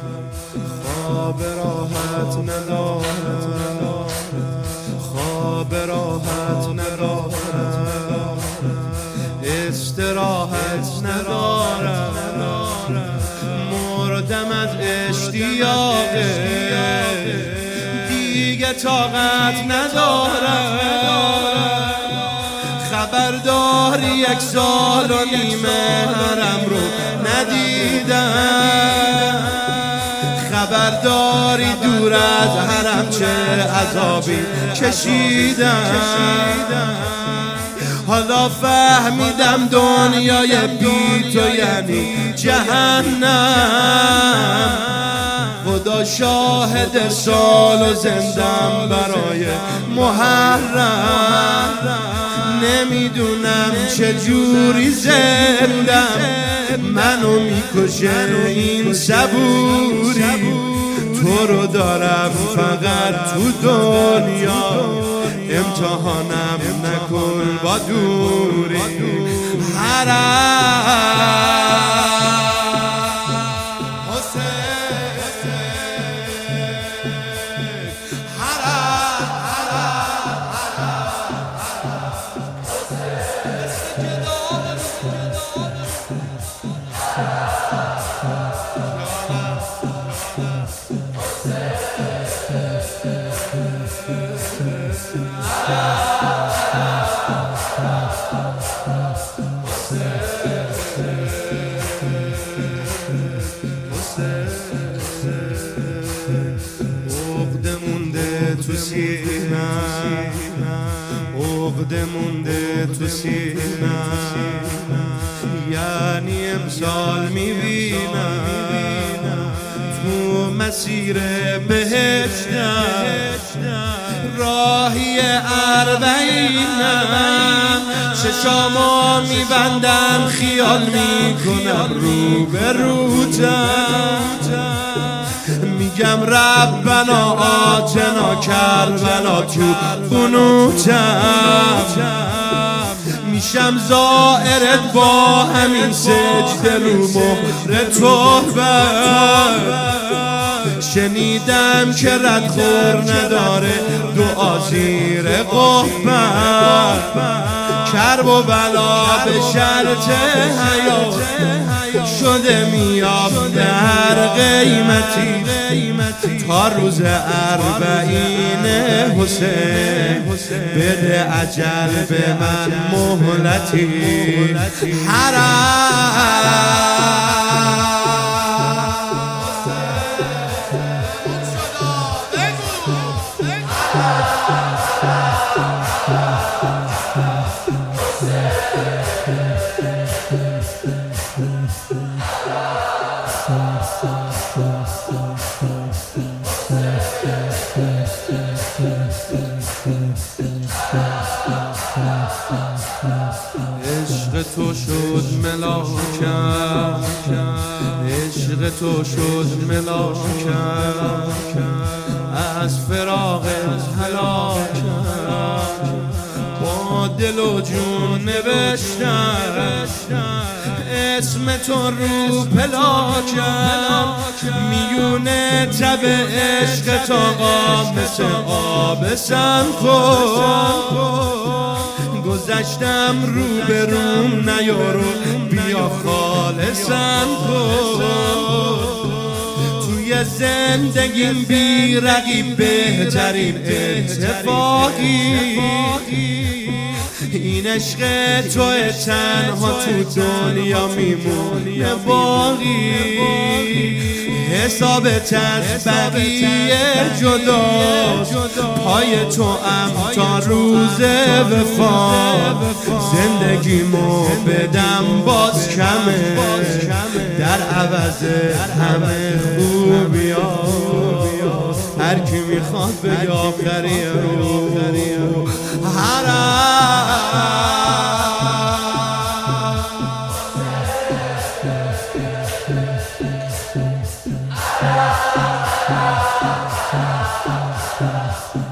خواب راحت ندارم، خواب راحت ندارم، استراحت ندارم، مردم از اشتیاق، دیگه طاقت ندارم. خبرداری 1 سال و نیمه حرم رو ندیدم، خبرداری دور از حرم چه عذابی کشیدم. حالا فهمیدم دنیای بی تو یعنی جهنم. خدا شاهد سال و زندم برای محرم. نمیدونم چجوری زندم، منو میکشه این صبوری. تو رو دارم فقط تو دنیا، امتحانم نکن با دوری. عقده مونده تو سینم، عقده مونده تو سینم، یعنی امسال میبینم تو مسیر بهشتم، راهی 40م. چشامو میبندم خیال میکنم رو به روتم، میگم ربنا آتنا کربلا تو قنوتم. میشم زائرت با همین سجده رو مهر توبه. شنیدم که ردخور نداره دعا زیر قبه. کرب و بلا به شرط حیات شده میاب در قیمتی، تا روز 40 حسین بده اجل به من مهلتی. عشق تو شد ملاکم، عشق تو شد ملاکم، از فراق هلاکم با دل و جون نوشتم. اسم تو رو پلاکم، میونه تب عشق تا قام مثل آب سنخور. گذشتم رو به روم نیارو بیا خالصم کن. توی زندگیم بی رقیب بهترین اتفاقی، این عشق توی تنها تو دنیا میمونه باقی. حسابت از بقیه جداست، پای تو ام تا روز وفا. زندگیمو بدم باز کمه، در عوض همه خوبیا. هر کی میخواد به آخری رو حرام